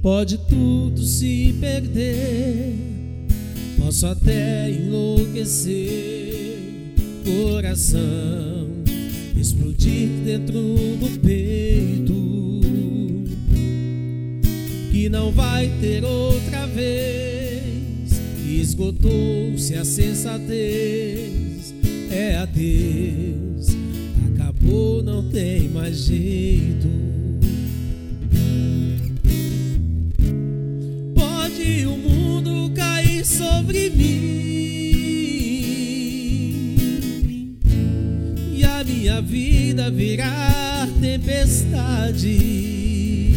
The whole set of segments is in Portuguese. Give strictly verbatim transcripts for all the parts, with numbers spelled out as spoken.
Pode tudo se perder, posso até enlouquecer, coração explodir dentro do peito, que não vai ter outra vez. Esgotou-se a sensatez, é adeus, acabou, não tem mais jeito. Pode o mundo cair sobre mim e a minha vida virar tempestade,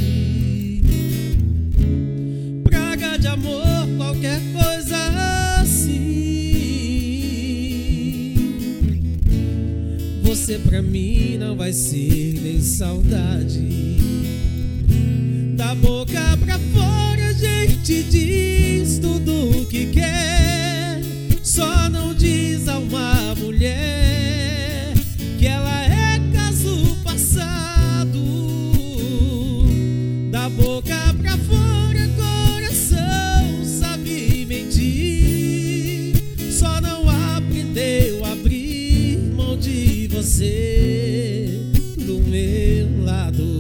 praga de amor, qualquer coisa assim. Você pra mim não vai ser nem saudade. Da boca pra fora a gente diz tudo o que quer, só não diz a uma mulher que ela é caso passado. Da boca pra fora coração sabe mentir, só não aprendeu a abrir mão de você do meu lado.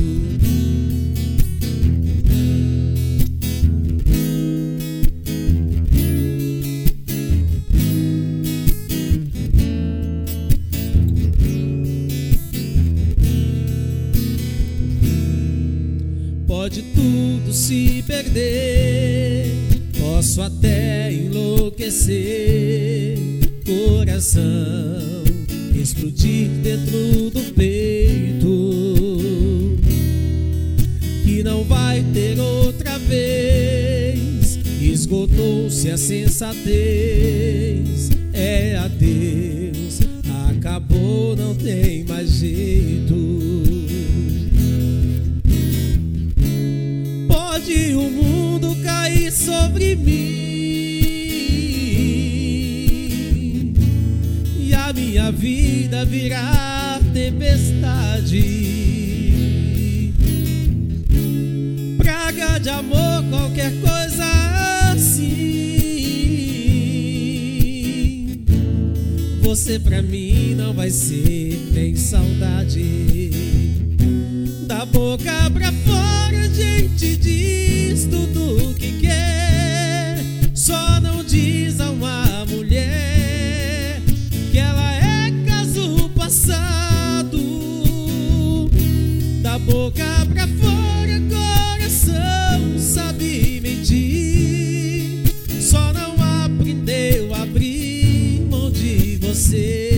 Pode tudo se perder, posso até enlouquecer, coração explodir dentro do peito, que não vai ter outra vez. Esgotou-se a sensatez, é adeus, acabou, não tem mais jeito. Pode o mundo cair sobre mim e a minha vida virar tempestade, praga de amor, qualquer coisa assim. Você pra mim não vai ser nem saudade. Da boca pra fora a gente diz tudo o que quer, só não diz a uma mulher que ela é caso passado. Da boca pra fora coração sabe mentir, só não aprendeu a abrir mão de você.